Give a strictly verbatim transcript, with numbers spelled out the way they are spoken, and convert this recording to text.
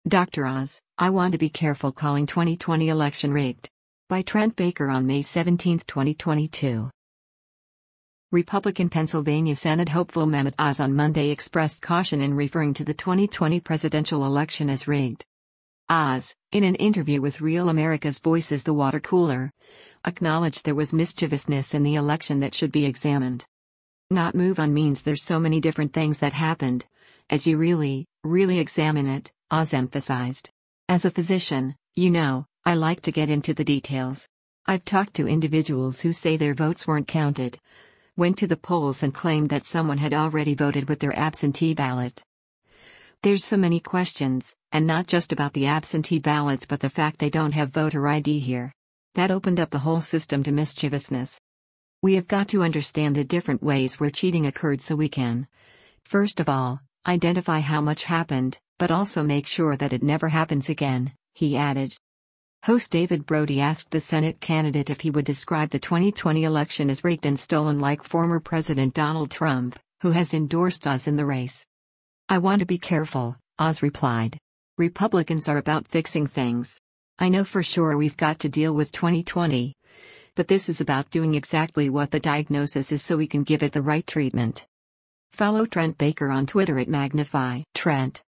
Doctor Oz, I want to be careful calling twenty twenty election rigged. By Trent Baker on May seventeenth, twenty twenty-two. Republican Pennsylvania Senate hopeful Mehmet Oz on Monday expressed caution in referring to the twenty twenty presidential election as rigged. Oz, in an interview with Real America's Voices The Water Cooler, acknowledged there was mischievousness in the election that should be examined. Not move on means there's so many different things that happened. As you really, really examine it, Oz emphasized. As a physician, you know, I like to get into the details. I've talked to individuals who say their votes weren't counted, went to the polls and claimed that someone had already voted with their absentee ballot. There's so many questions, and not just about the absentee ballots but the fact they don't have voter I D here. That opened up the whole system to mischievousness. We have got to understand the different ways where cheating occurred so we can, first of all, identify how much happened, but also make sure that it never happens again, he added. Host David Brody asked the Senate candidate if he would describe the twenty twenty election as rigged and stolen like former President Donald Trump, who has endorsed Oz in the race. I want to be careful, Oz replied. Republicans are about fixing things. I know for sure we've got to deal with twenty twenty. But this is about doing exactly what the diagnosis is so we can give it the right treatment. Follow Trent Baker on Twitter at Magnify Trent.